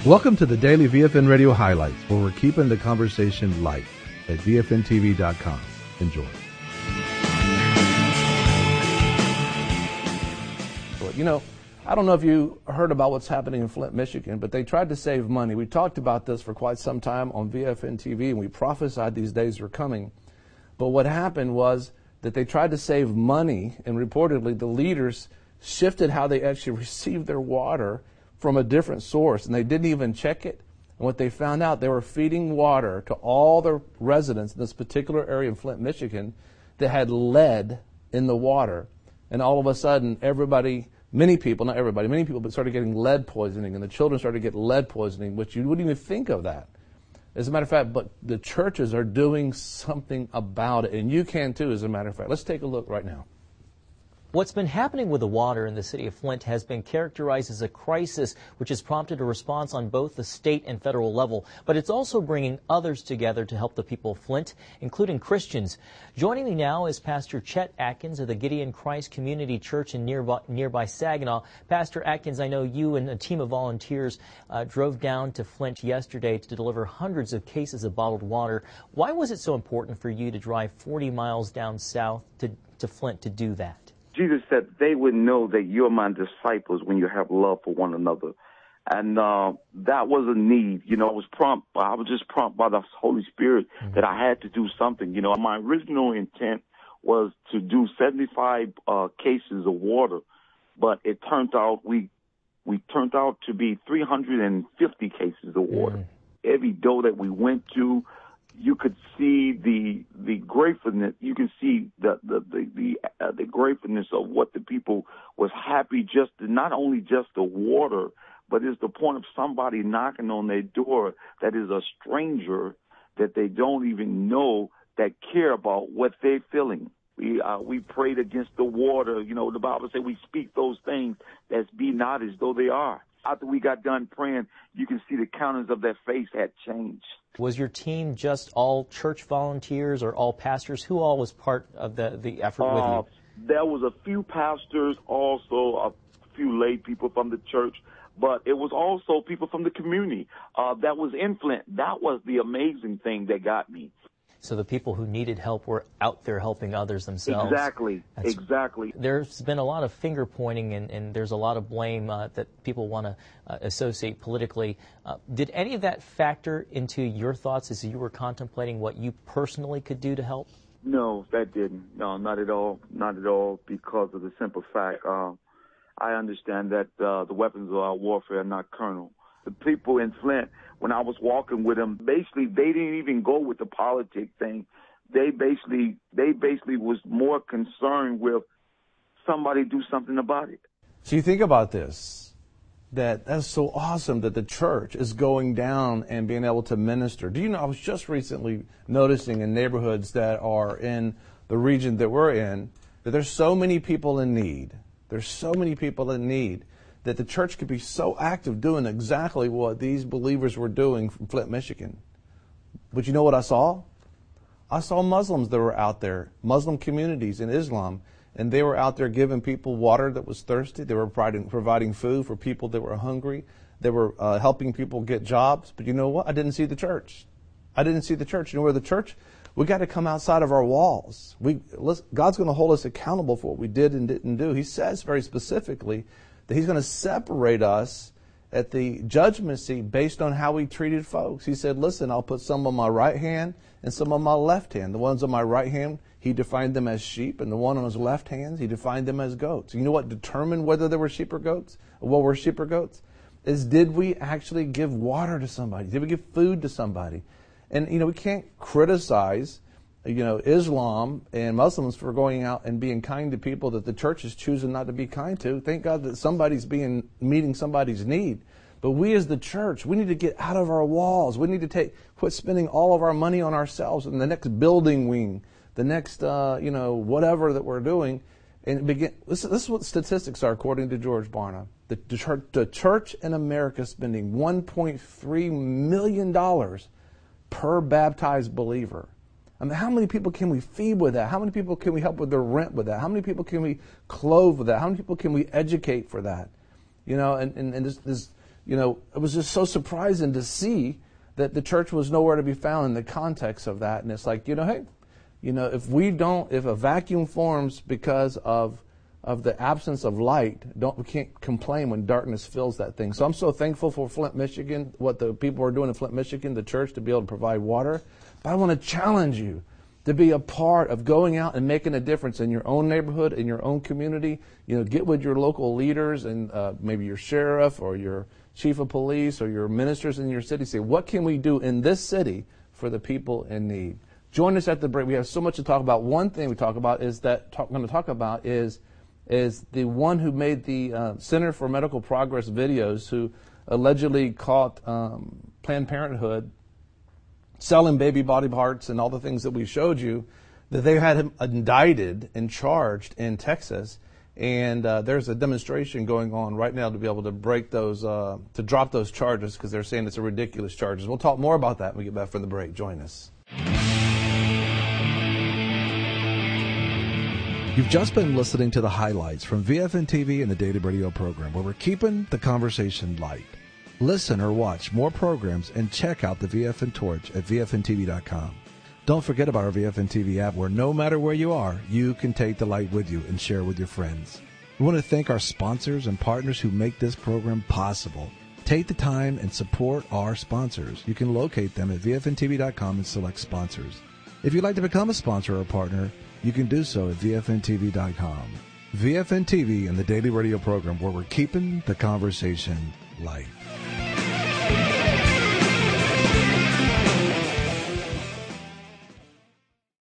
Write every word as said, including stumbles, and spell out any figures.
Welcome to the Daily V F N Radio Highlights, where we're keeping the conversation light at V F N T V dot com. Enjoy. You know, I don't know if you heard about what's happening in Flint, Michigan, but they tried to save money. We talked about this for quite some time on V F N T V, and we prophesied these days were coming. But what happened was that they tried to save money, and reportedly the leaders shifted how they actually received their water from a different source, and they didn't even check it. And what they found out, they were feeding water to all the residents in this particular area in Flint, Michigan, that had lead in the water. And all of a sudden, everybody, many people, not everybody, many people, but started getting lead poisoning, and the children started to get lead poisoning, which you wouldn't even think of that. As a matter of fact, but the churches are doing something about it, and you can too, as a matter of fact. Let's take a look right now. What's been happening with the water in the city of Flint has been characterized as a crisis, which has prompted a response on both the state and federal level. But it's also bringing others together to help the people of Flint, including Christians. Joining me now is Pastor Chet Atkins of the Gideon Christ Community Church in nearby, nearby Saginaw. Pastor Atkins, I know you and a team of volunteers uh, drove down to Flint yesterday to deliver hundreds of cases of bottled water. Why was it so important for you to drive forty miles down south to, to Flint to do that? Jesus said they would know that you're my disciples when you have love for one another. And uh, that was a need. You know, I was prompt. I was just prompted by the Holy Spirit mm-hmm. that I had to do something. You know, my original intent was to do seventy-five uh, cases of water, but it turned out we we turned out to be three hundred fifty cases of water. Mm-hmm. Every door that we went to, you could see the the gratefulness. You can see the the the the, uh, the gratefulness of what the people was happy just to, not only just the water, but it's the point of somebody knocking on their door that is a stranger that they don't even know, that care about what they're feeling. We uh, we prayed against the water. You know, the Bible says we speak those things that be not as though they are. After we got done praying, you can see the countenance of their face had changed. Was your team just all church volunteers or all pastors? Who all was part of the, the effort uh, with you? There was a few pastors, also a few lay people from the church, but it was also people from the community uh, that was in Flint. That was the amazing thing that got me. So the people who needed help were out there helping others themselves. Exactly, That's, exactly. There's been a lot of finger pointing, and, and there's a lot of blame uh, that people want to uh, associate politically. Uh, did any of that factor into your thoughts as you were contemplating what you personally could do to help? No, that didn't. No, not at all. Not at all, because of the simple fact. Uh, I understand that uh, the weapons of our warfare are not carnal. The people in Flint, when I was walking with them, basically they didn't even go with the politic thing. They basically they basically was more concerned with somebody do something about it. So you think about this, that that's so awesome that the church is going down and being able to minister. Do you know, I was just recently noticing in neighborhoods that are in the region that we're in, that there's so many people in need. There's so many people in need. That the church could be so active doing exactly what these believers were doing from Flint, Michigan. But you know what I saw? I saw Muslims that were out there, Muslim communities in Islam, and they were out there giving people water that was thirsty. They were providing, providing food for people that were hungry. They were uh, helping people get jobs. But you know what? I didn't see the church. I didn't see the church. You know where the church? We got to come outside of our walls. We let's, God's going to hold us accountable for what we did and didn't do. He says very specifically that He's going to separate us at the judgment seat based on how we treated folks. He said, listen, I'll put some on my right hand and some on my left hand. The ones on my right hand, He defined them as sheep, and the one on His left hand, He defined them as goats. You know what determined whether they were sheep or goats? Or what were sheep or goats? Is did we actually give water to somebody? Did we give food to somebody? And, you know, we can't criticize you know, Islam and Muslims for going out and being kind to people that the church is choosing not to be kind to. Thank God that somebody's being meeting somebody's need. But we as the church, we need to get out of our walls. We need to take quit spending all of our money on ourselves and the next building wing, the next, uh, you know, whatever that we're doing. And begin. This, this is what statistics are, according to George Barna. The, the, church, the church in America spending one point three million dollars per baptized believer. I mean, how many people can we feed with that? How many people can we help with their rent with that? How many people can we clothe with that? How many people can we educate for that? You know, and, and, and this, this you know, it was just so surprising to see that the church was nowhere to be found in the context of that. And it's like, you know, hey, you know, if we don't, if a vacuum forms because of of the absence of light, don't we can't complain when darkness fills that thing. So I'm so thankful for Flint, Michigan, what the people are doing in Flint, Michigan, the church, to be able to provide water. But I want to challenge you to be a part of going out and making a difference in your own neighborhood, in your own community. You know, get with your local leaders and uh, maybe your sheriff or your chief of police or your ministers in your city. Say, what can we do in this city for the people in need? Join us at the break. We have so much to talk about. One thing we talk about is that talk, I'm going to talk about is is the one who made the uh, Center for Medical Progress videos, who allegedly caught um, Planned Parenthood selling baby body parts and all the things that we showed you, that they had him indicted and charged in Texas. And uh, there's a demonstration going on right now to be able to break those, uh, to drop those charges, because they're saying it's a ridiculous charges. We'll talk more about that when we get back from the break. Join us. You've just been listening to the highlights from V F N T V and the Daily Radio program, where we're keeping the conversation light. Listen or watch more programs and check out the V F N Torch at V F N T V dot com. Don't forget about our V F N T V app, where no matter where you are, you can take the light with you and share with your friends. We want to thank our sponsors and partners who make this program possible. Take the time and support our sponsors. You can locate them at V F N T V dot com and select sponsors. If you'd like to become a sponsor or a partner, you can do so at V F N T V dot com. V F N T V and the Daily Radio program, where we're keeping the conversation light.